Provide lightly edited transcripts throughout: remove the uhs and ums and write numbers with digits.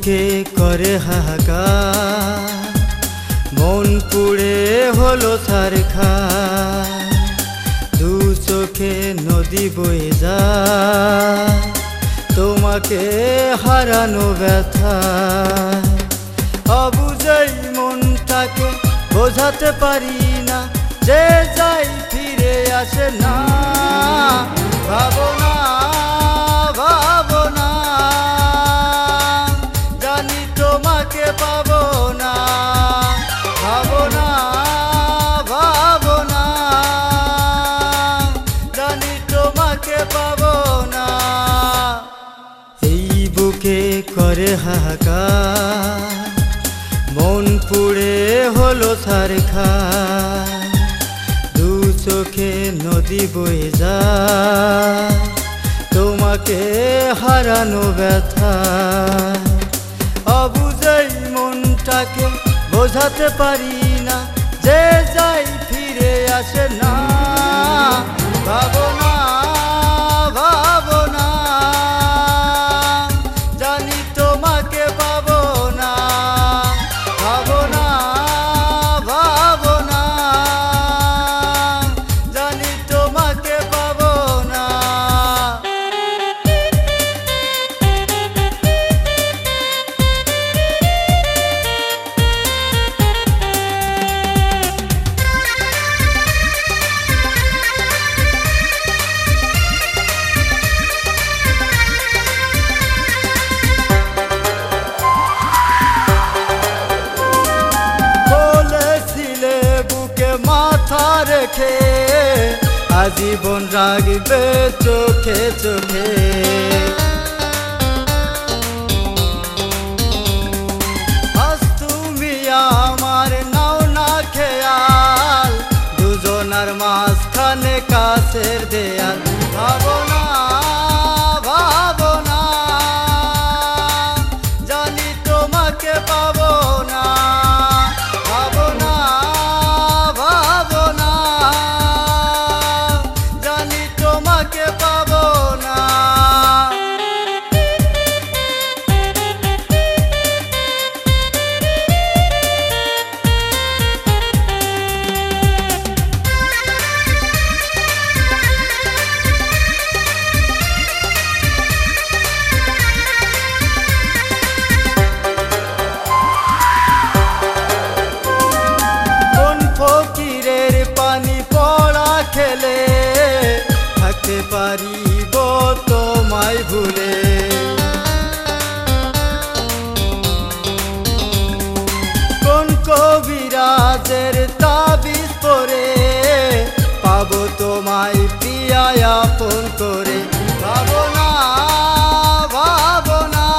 বুকে করে হাহাকার, মন পুড়ে হলো ছারখার। দু চোখে নদী বয়ে যায়, তোমাকে হারানো ব্যথা। অবুঝেই মনটাকে বোঝাতে পারি না, যে যাই ফিরে আসে না। ভাবনা ভাবনা, জানি তোমাকে পাবো না। ভাবনা ভাবনা, জানি তোমাকে পাবো না। এই বুকে করে হাহাকার, মন পুড়ে হলো ছারখার। দু চোখে নদী বয়ে যায়, তোমাকে হারানো ব্যথা। অবুঝেই মনটাকে বোঝাতে পারি না, যে যাই ফিরে আসে না। ভাবনা ভাবনা, জানি তোমাকে পাবো না। ভাবনা ভাবনা, জানি তোমাকে পাবো না। মাথা রেখে আজীবন রাখবে চোখে চোখে। আজ তুমি আমার নাও না খেয়াল, দুজনার মাঝখানে কাছের দেয়াল। ভাবনা ভাবনা, জানি তোমাকে পাবো না। ভাবনা ভাবনা, জানি তোমাকে পাবো না। ফকিরের পানি পড়া খেলে থাকতে পারিব তোমায় ভুলে। কোন কবিরাজের তাবিজ পরে পাবো তোমায় প্রিয়া আপন করে। ভাবনা ভাবনা,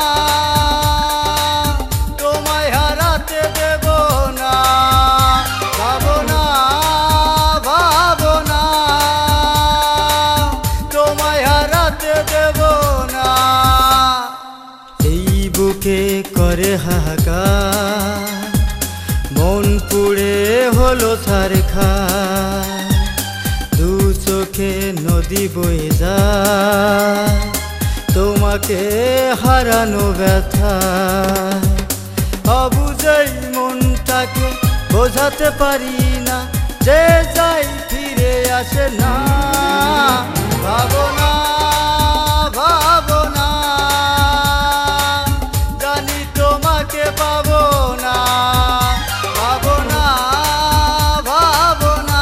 তোমায় হারাতে দেব না। ভাবনা ভাবনা, তোমায় হারাতে দেব না। এই বুকে করে হাহাকার, মন পুড়ে হলো ছারখার। দু চোখে নদী বয়ে যায়, তোমাকে হারানো ব্যথা। অবুঝেই মনটাকে বোঝাতে পারি না, যে যাই ফিরে আসে না। ভাবনা ভাবনা, জানি তোমাকে পাবো না। ভাবনা ভাবনা,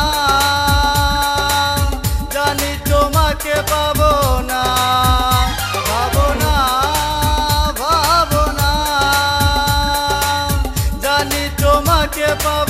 জানি তোমাকে পাবো না। ভাবনা ভাবনা, জানি তোমাকে পাবো।